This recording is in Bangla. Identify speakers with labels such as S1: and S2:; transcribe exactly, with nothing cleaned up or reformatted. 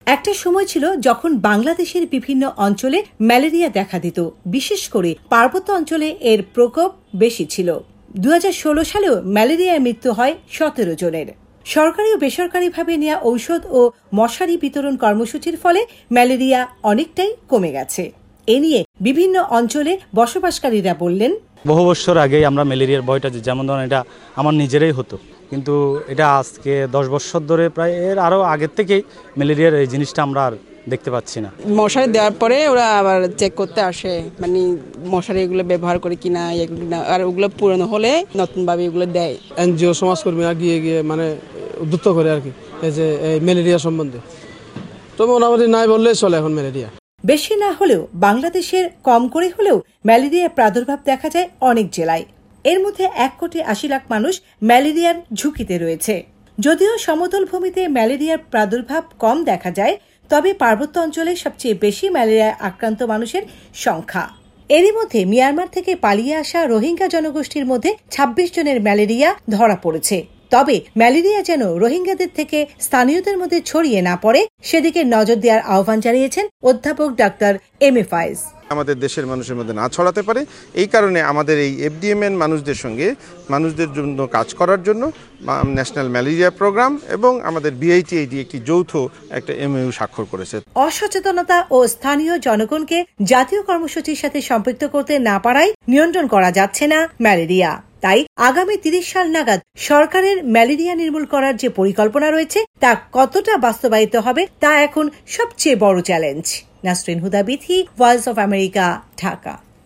S1: একটা সময় ছিল যখন বাংলাদেশের বিভিন্ন অঞ্চলে ম্যালেরিয়া দেখা দিত, বিশেষ করে পার্বত্য অঞ্চলে এর প্রকোপ বেশি ছিল। দু হাজার ষোলো সালেও ম্যালেরিয়ায় মৃত্যু হয় সতেরো জনের। সরকারি ও বেসরকারিভাবে নেওয়া ঔষধ ও মশারি বিতরণ কর্মসূচির ফলে ম্যালেরিয়া অনেকটাই কমে গেছে। এ নিয়ে বিভিন্ন অঞ্চলে বসবাসকারীরা বললেন,
S2: বহু বছর আগে আমরা ম্যালেরিয়ার ভয়টা যেমন ধরেন এটা আমার নিজেরই হতো, কিন্তু এটা আজকে দশ বছর ধরে প্রায় এর আরও আগের থেকেই ম্যালেরিয়ার এই জিনিসটা আমরা আর দেখতে পাচ্ছি না।
S3: মশারি দেওয়ার পরে ওরা আবার চেক করতে আসে, মানে মশারি এগুলো ব্যবহার করে কিনা, এগুলো না, আর ওগুলো পুরনো হলে নতুনভাবে এগুলো দেয়।
S4: এনজিও সমাজকর্মীরা গিয়ে গিয়ে মানে উদ্যুক্ত করে আর কি এই যে এই ম্যালেরিয়া সম্বন্ধে। তো মোটামুটি নাই বললেই চলে এখন ম্যালেরিয়া।
S1: বেশি না হলেও বাংলাদেশের কম করে হলেও ম্যালেরিয়ার প্রাদুর্ভাব দেখা যায় অনেক জেলায়। এর মধ্যে এক কোটি আশি লাখ মানুষ ম্যালেরিয়ার ঝুঁকিতে রয়েছে। যদিও সমতল ভূমিতে ম্যালেরিয়ার প্রাদুর্ভাব কম দেখা যায়, তবে পার্বত্য অঞ্চলে সবচেয়ে বেশি ম্যালেরিয়ায় আক্রান্ত মানুষের সংখ্যা। এরই মধ্যে মিয়ানমার থেকে পালিয়ে আসা রোহিঙ্গা জনগোষ্ঠীর মধ্যে ছাব্বিশ জনের ম্যালেরিয়া ধরা পড়েছে। তবে ম্যালেরিয়া যেন রোহিঙ্গাদের থেকে স্থানীয়দের মধ্যে ছড়িয়ে না পড়ে, সেদিকে নজর দেওয়ার আহ্বান জানিয়েছেন অধ্যাপক ডাক্তার এম এ ফায়েজ।
S5: আমাদের দেশের মানুষের মধ্যে না ছড়াতে পারে, এই কারণে আমাদের এই এফডিএমএন মানুষদের সঙ্গে মানুষদের জন্য কাজ করার জন্য ন্যাশনাল ম্যালেরিয়া প্রোগ্রাম এবং আমাদের বিআইটিআইডি একটি যৌথ একটা এমওইউ স্বাক্ষর করেছে।
S1: অসচেতনতা ও স্থানীয় জনগণকে জাতীয় কর্মসূচির সাথে সম্পৃক্ত করতে না পারায় নিয়ন্ত্রণ করা যাচ্ছে না ম্যালেরিয়া। তাই আগামী তিরিশ সাল নাগাদ সরকারের ম্যালেরিয়া নির্মূল করার যে পরিকল্পনা রয়েছে তা কতটা বাস্তবায়িত হবে তা এখন সবচেয়ে বড় challenge. Nasrin Huda Bithi, voice of America, Dhaka.